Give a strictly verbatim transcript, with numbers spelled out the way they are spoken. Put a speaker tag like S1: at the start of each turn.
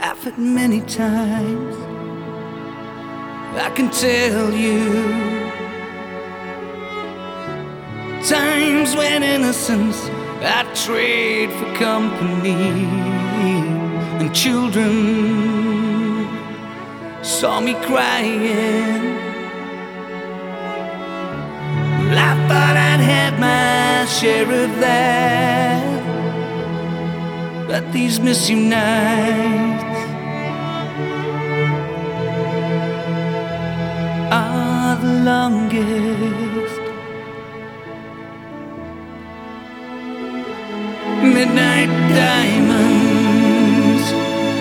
S1: I've had many times, I can tell you, times when innocence I trade for company, and children saw me crying. Well, I thought I'd had my share of that, but these misty nights